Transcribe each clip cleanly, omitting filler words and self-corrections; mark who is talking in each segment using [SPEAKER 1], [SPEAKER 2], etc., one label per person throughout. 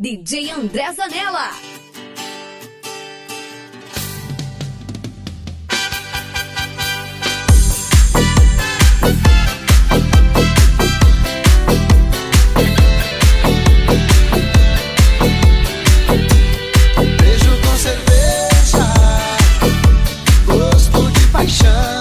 [SPEAKER 1] DJ André Zanella.
[SPEAKER 2] Beijo com cerveja, gosto de paixão.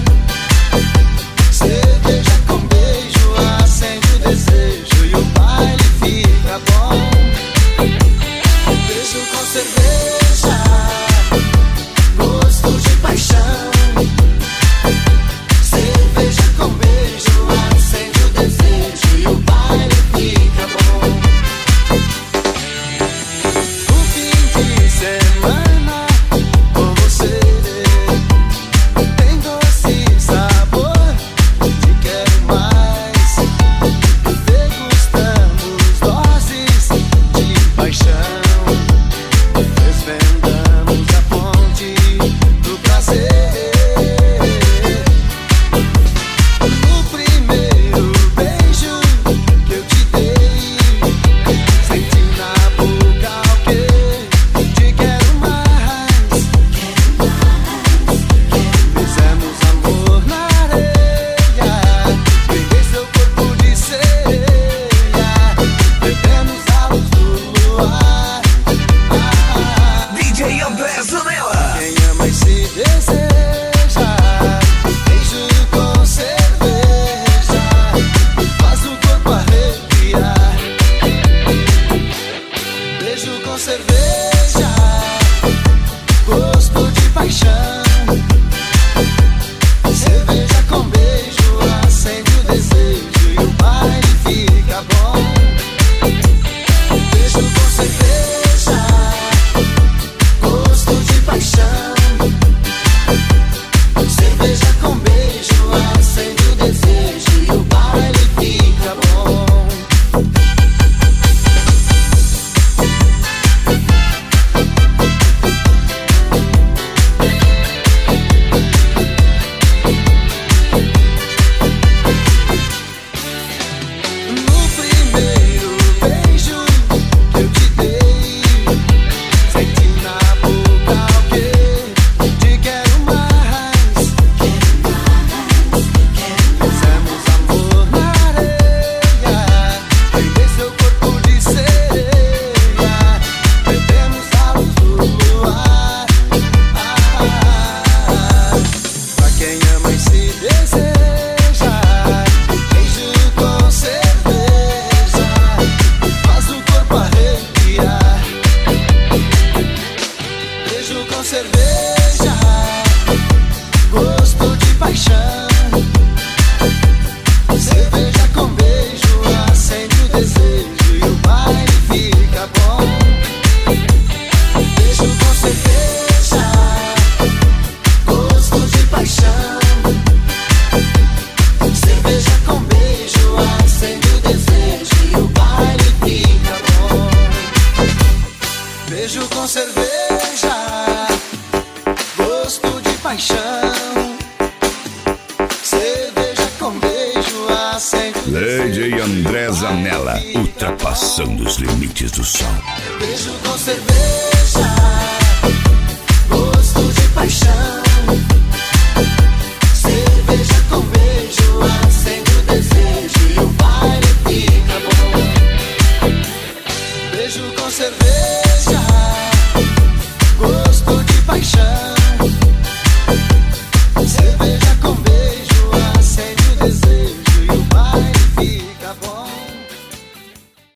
[SPEAKER 2] Cerveja com beijo acende o desejo e o baile fica bom. Beijo com cerveja, gosto de paixão. Cerveja com beijo acende o desejo e o baile fica bom. O fim de semana com você tem doce sabor de quero mais. Degustamos doses de paixão. Desvendamos a fonte do prazer. No primeiro beijo que eu te dei, senti na boca o que te quero mais. Fizemos amor na areia, peguei seu corpo de sereia, bebemos a luz do luar.
[SPEAKER 3] DJ André Zanella.
[SPEAKER 2] Quem ama e se deseja, beijo com cerveja, faz o corpo arrepiar. Beijo com cerveja, gosto de paixão. Cerveja com beijo acende o desejo e o baile fica bom. Beijo com cerveja, gosto de paixão. Cerveja com beijo acende o desejo e o baile fica bom. No primeiro beijo que eu te dei, senti na boca o que te quero mais. Fizemos amor na areia, peguei seu corpo de sereia, bebemos a luz do luar. Pra quem ama e se deseja, beijo com cerveja, faz o corpo arrepiar. Beijo com cerveja, gosto de paixão. Cerveja com beijo acende o desejo e o baile fica bom. Beijo com cerveja, gosto de paixão. Cerveja com beijo acende o desejo e o baile fica bom. Beijo com cerveja, gosto de paixão. Cerveja com beijo acende o
[SPEAKER 3] DJ André Zanella, ultrapassando os limites do som.
[SPEAKER 2] Beijo com cerveja, gosto de paixão. Cerveja com beijo acende o desejo e o baile fica bom. Beijo com cerveja,